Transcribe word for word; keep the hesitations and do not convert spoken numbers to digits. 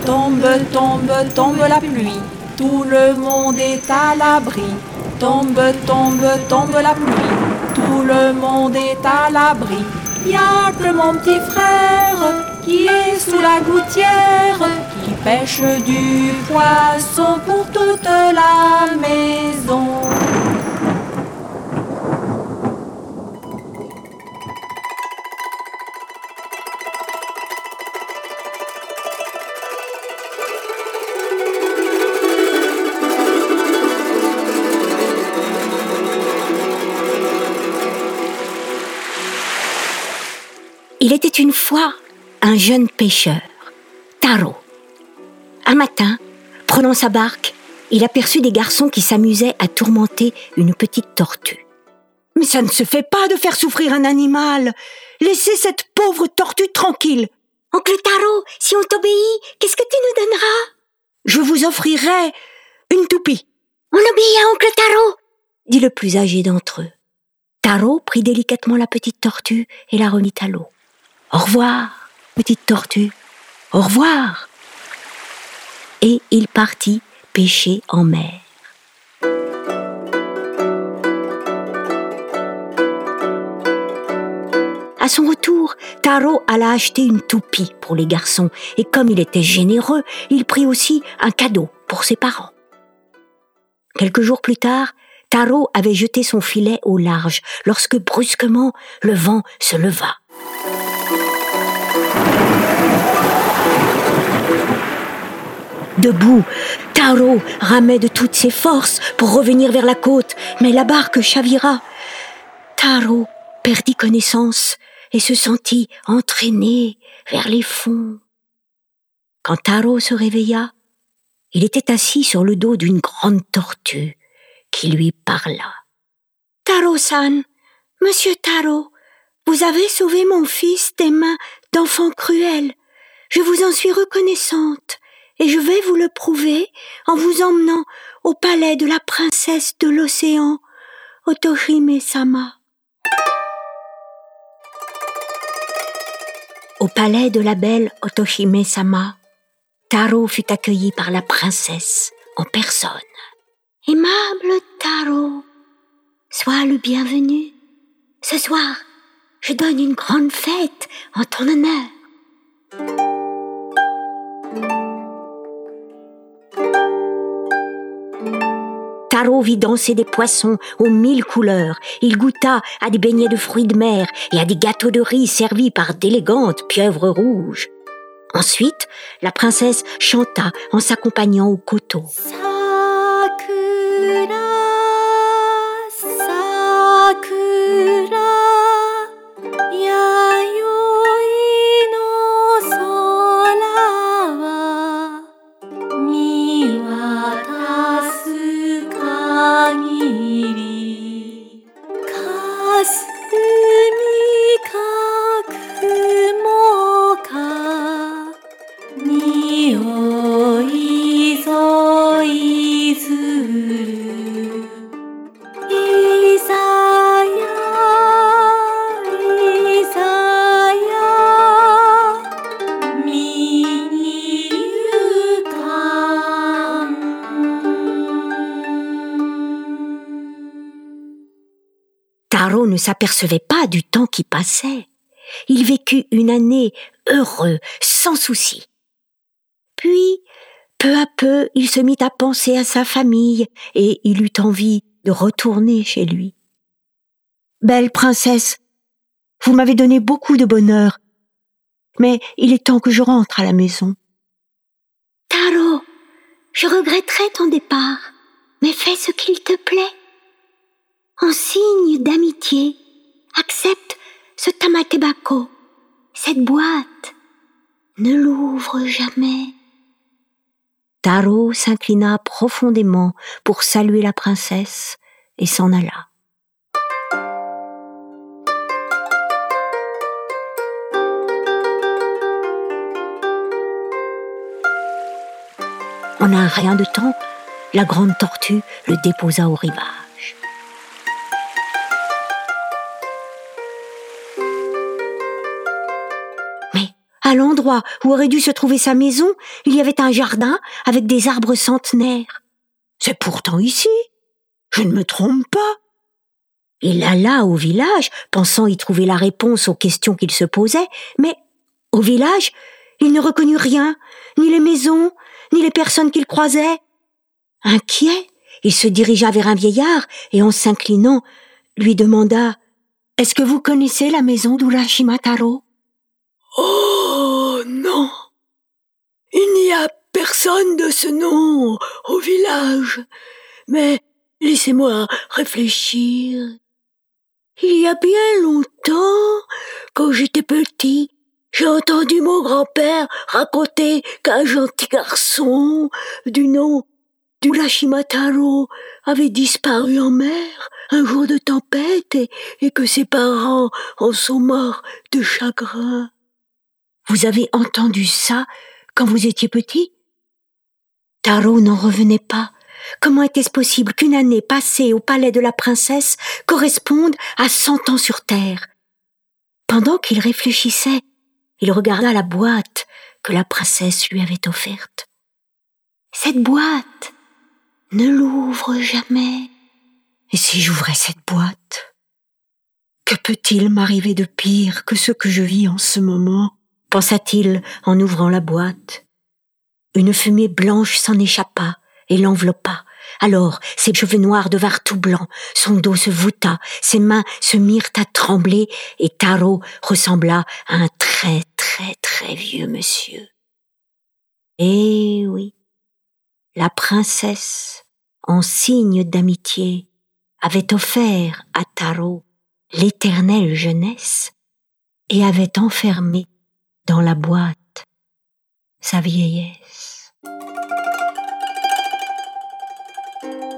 Tombe, tombe, tombe la pluie, tout le monde est à l'abri. Tombe, tombe, tombe la pluie, tout le monde est à l'abri. Y'a que mon petit frère qui est sous la gouttière, qui pêche du poisson pour toute la maison. Il était une fois un jeune pêcheur, Taro. Un matin, prenant sa barque, il aperçut des garçons qui s'amusaient à tourmenter une petite tortue. « Mais ça ne se fait pas de faire souffrir un animal. Laissez cette pauvre tortue tranquille. »« Oncle Taro, si on t'obéit, qu'est-ce que tu nous donneras ?»« Je vous offrirai une toupie. »« On obéit à Oncle Taro !» dit le plus âgé d'entre eux. Taro prit délicatement la petite tortue et la remit à l'eau. « Au revoir, petite tortue, au revoir !» Et il partit pêcher en mer. À son retour, Taro alla acheter une toupie pour les garçons et comme il était généreux, il prit aussi un cadeau pour ses parents. Quelques jours plus tard, Taro avait jeté son filet au large lorsque brusquement le vent se leva. Debout, Taro ramait de toutes ses forces pour revenir vers la côte, mais la barque chavira. Taro perdit connaissance et se sentit entraîné vers les fonds. Quand Taro se réveilla, il était assis sur le dos d'une grande tortue qui lui parla. « Taro-san, monsieur Taro, vous avez sauvé mon fils des mains d'enfants cruels. Je vous en suis reconnaissante. Et je vais vous le prouver en vous emmenant au palais de la princesse de l'océan, Otohime-sama. » Au palais de la belle Otohime-sama, Taro fut accueilli par la princesse en personne. « Aimable Taro, sois le bienvenu. Ce soir, je donne une grande fête en ton honneur. » Taro vit danser des poissons aux mille couleurs. Il goûta à des beignets de fruits de mer et à des gâteaux de riz servis par d'élégantes pieuvres rouges. Ensuite, la princesse chanta en s'accompagnant au koto. Sakura, sakura, yayoi no sora wa miwatasu kagiri kasumi kakumo ka nioi zo izuru izaya izaya miyukan. Taro ne s'apercevait pas du temps qui passait. Il vécut une année heureux, sans souci. Puis, peu à peu, il se mit à penser à sa famille et il eut envie de retourner chez lui. « Belle princesse, vous m'avez donné beaucoup de bonheur, mais il est temps que je rentre à la maison. »« Taro, je regretterai ton départ, mais fais ce qu'il te plaît. En signe d'amitié, accepte ce tamakebako, cette boîte. Ne l'ouvre jamais. » Taro s'inclina profondément pour saluer la princesse et s'en alla. En un rien de temps, la grande tortue le déposa au rivage. Mais À l'endroit où aurait dû se trouver sa maison, il y avait un jardin avec des arbres centenaires. C'est pourtant ici. Je ne me trompe pas. Il alla au village, pensant y trouver la réponse aux questions qu'il se posait, mais au village, il ne reconnut rien, ni les maisons, ni les personnes qu'il croisait. Inquiet, il se dirigea vers un vieillard et en s'inclinant, lui demanda « Est-ce que vous connaissez la maison d'Urashima Taro ?» Oh non, il n'y a personne de ce nom au village, mais laissez-moi réfléchir. Il y a bien longtemps, quand j'étais petit, j'ai entendu mon grand-père raconter qu'un gentil garçon du nom d'Urashima Taro avait disparu en mer un jour de tempête et, et que ses parents en sont morts de chagrin. Vous avez entendu ça quand vous étiez petit ? Taro n'en revenait pas. Comment était-ce possible qu'une année passée au palais de la princesse corresponde à cent ans sur terre ? Pendant qu'il réfléchissait, il regarda la boîte que la princesse lui avait offerte. Cette boîte ne l'ouvre jamais. Et si j'ouvrais cette boîte ? Que peut-il m'arriver de pire que ce que je vis en ce moment ? Pensa-t-il en ouvrant la boîte. Une fumée blanche s'en échappa et l'enveloppa. Alors ses cheveux noirs devinrent tout blancs, son dos se voûta, ses mains se mirent à trembler et Taro ressembla à un très très très vieux monsieur. Eh oui, la princesse, en signe d'amitié, avait offert à Taro l'éternelle jeunesse et avait enfermé dans la boîte sa vieillesse.